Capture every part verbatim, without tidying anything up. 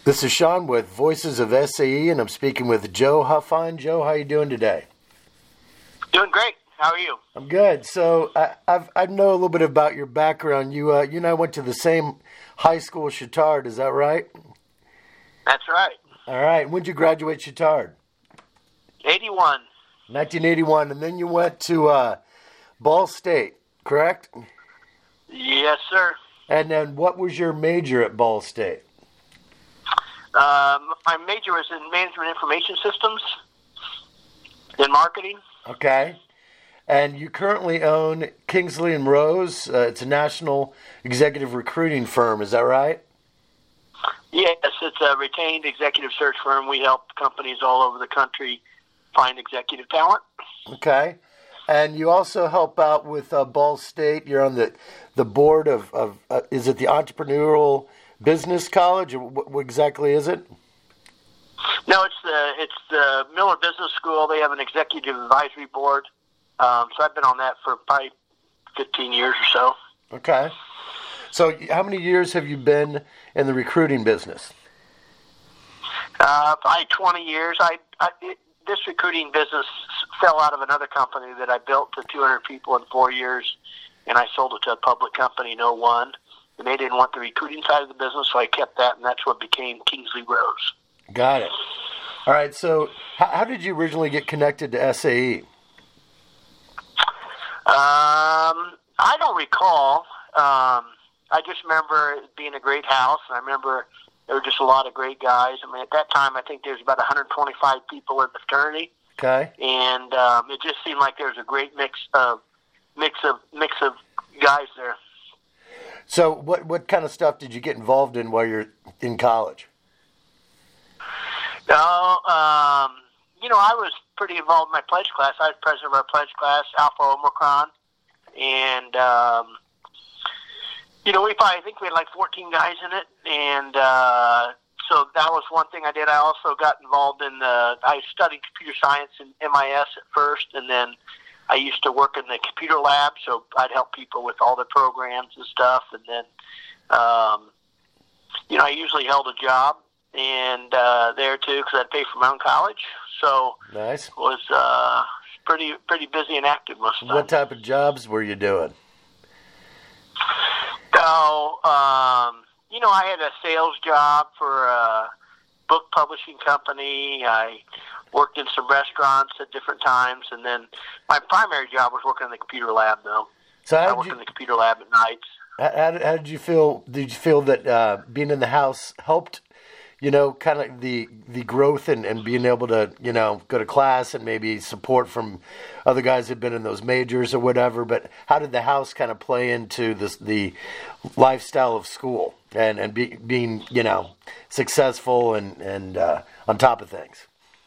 This is Sean with Voices of S A E, and I'm speaking with Joe Huffine. Joe, how are you doing today? Doing great. How are you? I'm good. So I I've, I know a little bit about your background. You uh, you and I went to the same high school, Chittard. Is that right? That's right. All right. When did you graduate Chittard? eighty-one. nineteen eighty-one, and then you went to uh, Ball State, correct? Yes, sir. And then what was your major at Ball State? Um, my major was in management information systems and marketing. Okay. And you currently own Kingsley and Rose. Uh, it's a national executive recruiting firm. Is that right? Yes, it's a retained executive search firm. We help companies all over the country find executive talent. Okay. And you also help out with uh, Ball State. You're on the, the board of, of uh, is it the Entrepreneurial Business College, or what, what exactly is it? No, it's the it's the Miller Business School. They have an executive advisory board. Um, so I've been on that for probably fifteen years or so. Okay. So how many years have you been in the recruiting business? Uh, probably twenty years. I, I it, this recruiting business fell out of another company that I built to two hundred people in four years, and I sold it to a public company in oh one. And they didn't want the recruiting side of the business, so I kept that, and that's what became Kingsley Rose. Got it. All right, so how, how did you originally get connected to S A E? Um, I don't recall. Um, I just remember it being a great house, and I remember there were just a lot of great guys. I mean, at that time, I think there was about one hundred twenty-five people in the fraternity. Okay. And um, it just seemed like there was a great mix of mix of mix of guys there. So what what kind of stuff did you get involved in while you're in college? Oh, um, you know, I was pretty involved in my pledge class. I was president of our pledge class, Alpha Omicron, and um, you know, we probably I think we had like fourteen guys in it, and uh, so that was one thing I did. I also got involved in the. I studied computer science in M I S at first, and then I used to work in the computer lab, so I'd help people with all the programs and stuff. And then, um, you know, I usually held a job and uh, there too because I'd pay for my own college. So nice. Was uh, pretty pretty busy and active most of the time. What type of jobs were you doing? So, um, you know, I had a sales job for a book publishing company. I worked in some restaurants at different times, and then my primary job was working in the computer lab, though. So how I did worked you, in the computer lab at nights. How, how, did, how did you feel? Did you feel that uh, being in the house helped, you know, kind of the the growth and, and being able to, you know, go to class and maybe support from other guys who've been in those majors or whatever? But how did the house kind of play into this, the lifestyle of school and, and be, being, you know, successful and, and uh, on top of things?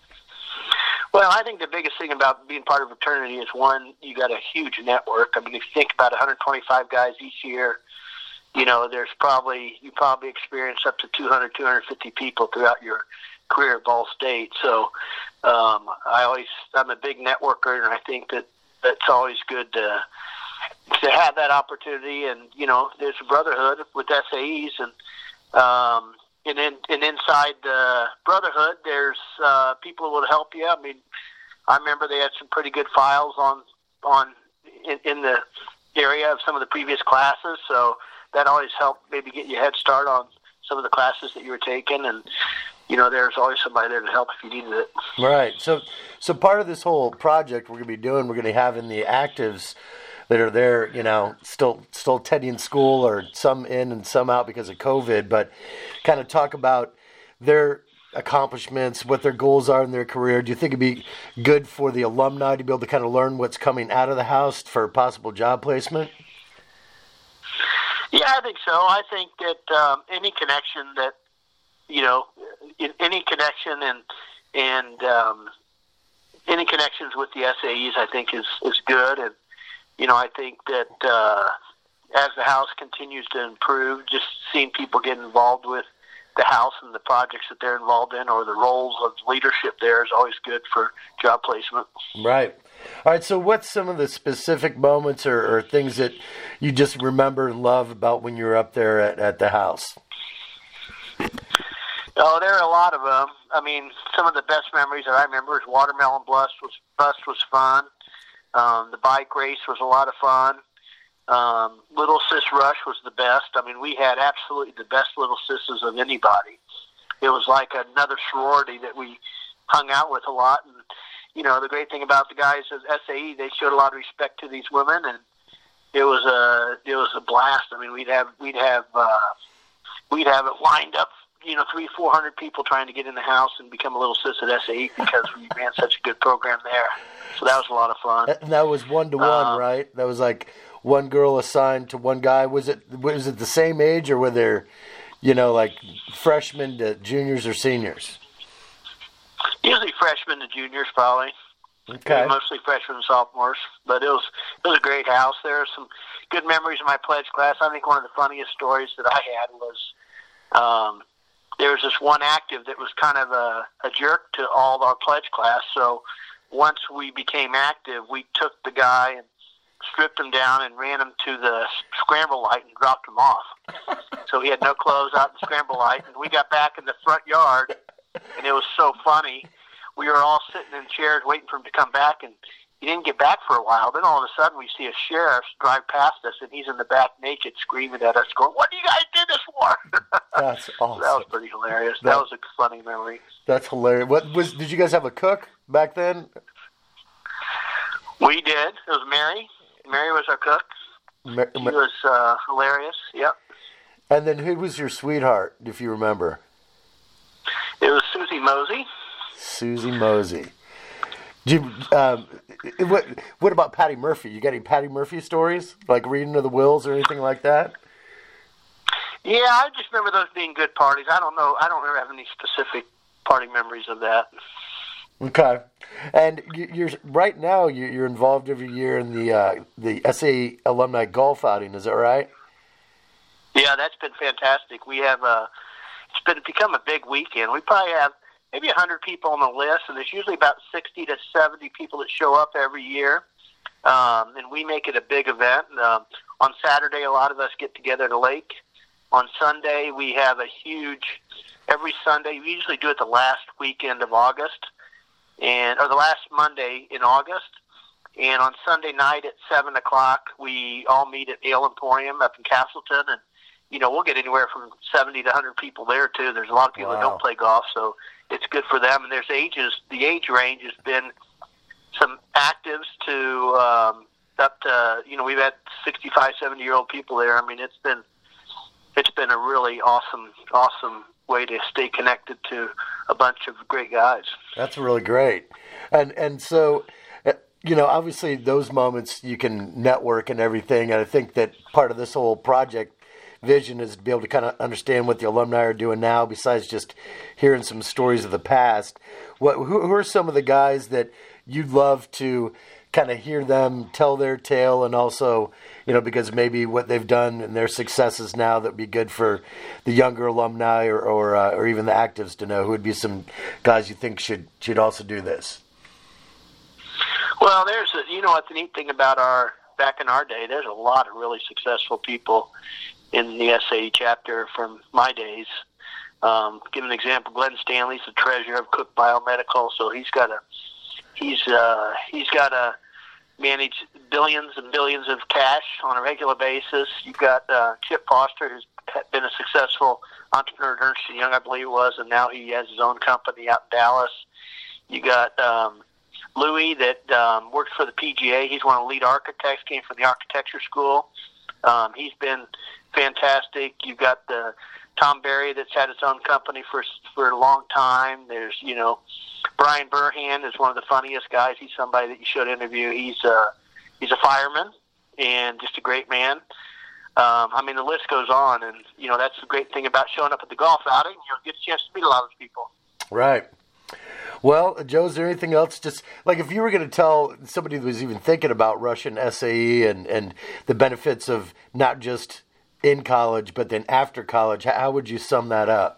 Well, I think the biggest thing about being part of a fraternity is, one, you got a huge network. I mean, if you think about one hundred twenty-five guys each year, you know, there's probably, you probably experience up to two hundred, two hundred fifty people throughout your career at Ball State. So um, I always, I'm a big networker, and I think that that's always good to, to have that opportunity. And, you know, there's a brotherhood with S A Es, and, um, And, in, and inside the brotherhood, there's uh, people who will help you. I mean, I remember they had some pretty good files on on in, in the area of some of the previous classes, so that always helped maybe get you a head start on some of the classes that you were taking. And you know, there's always somebody there to help if you needed it. Right. So, so part of this whole project we're going to be doing, we're going to have in the actives that are there, you know, still still attending school, or some in and some out because of COVID, but kind of talk about their accomplishments, what their goals are in their career. Do you think it'd be good for the alumni to be able to kind of learn what's coming out of the house for possible job placement? Yeah, I think so. I think that um, any connection that, you know, in, any connection and and um, any connections with the S A Es, I think is is good. And you know, I think that uh, as the house continues to improve, just seeing people get involved with the house and the projects that they're involved in, or the roles of leadership there, is always good for job placement. Right. All right, so what's some of the specific moments or, or things that you just remember and love about when you were up there at, at the house? Um, Oh, there are a lot of them. I mean, some of the best memories that I remember is Watermelon Bust was Bust was fun. Um, the bike race was a lot of fun. Um, Little Sis Rush was the best. I mean, we had absolutely the best Little Sisters of anybody. It was like another sorority that we hung out with a lot. And, you know, the great thing about the guys at S A E, they showed a lot of respect to these women, and it was a it was a blast. I mean, we'd have we'd have uh, we'd have it lined up, you know, three four hundred people trying to get in the house and become a Little Sis at S A E because we ran such a good program there. So that was a lot of fun. And that was one to one, um, right? That was like one girl assigned to one guy. Was it was it the same age, or were there, you know, like freshmen to juniors or seniors? Usually freshmen to juniors, probably. Okay. Mostly freshmen and sophomores. But it was it was a great house. There are some good memories of my pledge class. I think one of the funniest stories that I had was um, there was this one active that was kind of a, a jerk to all our pledge class. So once we became active, we took the guy and stripped him down and ran him to the scramble light and dropped him off. So he had no clothes out in the scramble light. And we got back in the front yard, and it was so funny. We were all sitting in chairs waiting for him to come back, and he didn't get back for a while. Then all of a sudden we see a sheriff drive past us, and he's in the back naked screaming at us, going, "What do you guys do this for?" That's awesome. So that was pretty hilarious. That, that was a funny memory. That's hilarious. What was? Did you guys have a cook back then? We did. It was Mary. Mary was our cook. Ma- she was uh, hilarious. Yep. And then who was your sweetheart, if you remember? It was Susie Mosey. Susie Mosey. Did you, um, what, what about Patty Murphy? You got any Patty Murphy stories, like reading of the wills or anything like that? Yeah, I just remember those being good parties. I don't know. I don't remember having any specific party memories of that. Okay, and you're right now you're involved every year in the uh, the S A E alumni golf outing. Is that right? Yeah, that's been fantastic. We have uh, it's been become a big weekend. We probably have maybe a hundred people on the list, and there's usually about sixty to seventy people that show up every year. Um, and we make it a big event. Um, on Saturday, a lot of us get together at a lake. On Sunday, we have a huge. Every Sunday, we usually do it the last weekend of August. And or the last Monday in August, and on Sunday night at seven o'clock, we all meet at Ale Emporium up in Castleton, and you know we'll get anywhere from seventy to a hundred people there too. There's a lot of people wow. that don't play golf, so it's good for them. And there's ages. The age range has been some actives to um, up to you know we've had sixty-five, seventy year old people there. I mean it's been it's been a really awesome, awesome way to stay connected to a bunch of great guys. That's really great. And and so, you know, obviously those moments you can network and everything. And I think that part of this whole project vision is to be able to kind of understand what the alumni are doing now, besides just hearing some stories of the past. What who, who are some of the guys that you'd love to kind of hear them tell their tale, and also, you know, because maybe what they've done and their successes now that would be good for the younger alumni or or, uh, or even the actives to know? Who would be some guys you think should should also do this? Well, there's a, you know what the neat thing about our back in our day, there's a lot of really successful people in the S A E chapter from my days. Um, give an example, Glenn Stanley's the treasurer of Cook Biomedical, so he's got a he's uh, he's got to manage billions and billions of cash on a regular basis. You've got uh, Chip Foster, who's been a successful entrepreneur at Ernst and Young, I believe it was, and now he has his own company out in Dallas. You got um, Louis that um, works for the P G A. He's one of the lead architects, came from the architecture school. Um, he's been fantastic. You've got the Tom Berry that's had his own company for for a long time. There's, you know, Brian Burhan is one of the funniest guys. He's somebody that you should interview. He's a, he's a fireman and just a great man. Um, I mean, the list goes on, and, you know, that's the great thing about showing up at the golf outing. You'll get a chance to meet a lot of those people. Right. Well, Joe, is there anything else? Just like if you were going to tell somebody that was even thinking about Russian S A E and, and the benefits of not just in college, but then after college, how would you sum that up?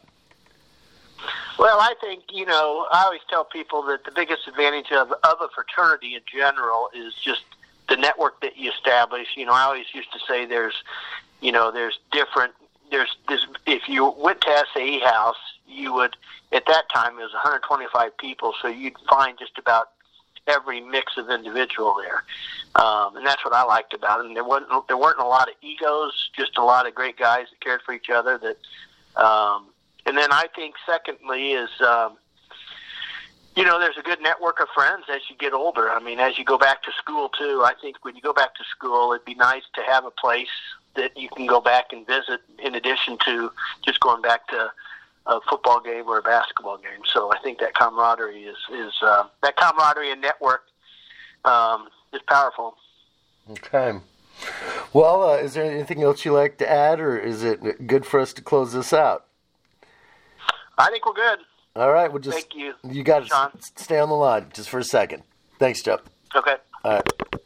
Well, I think, you know, I always tell people that the biggest advantage of, of a fraternity in general is just the network that you establish. You know, I always used to say there's, you know, there's different, there's, there's if you went to S A E House, you would, at that time, it was one hundred twenty-five people, so you'd find just about every mix of individual there. Um, and that's what I liked about it. And there wasn't, there weren't a lot of egos, just a lot of great guys that cared for each other. That, um, and then I think, secondly, is, um, you know, there's a good network of friends as you get older. I mean, as you go back to school, too, I think when you go back to school, it'd be nice to have a place that you can go back and visit in addition to just going back to a football game or a basketball game. So I think that camaraderie is, is uh, that camaraderie and network um, is powerful. Okay. Well, uh, is there anything else you'd like to add, or is it good for us to close this out? I think we're good. All right, we'll just, Thank you. You got to Sean. stay on the line just for a second. Thanks, Joe. Okay. All right.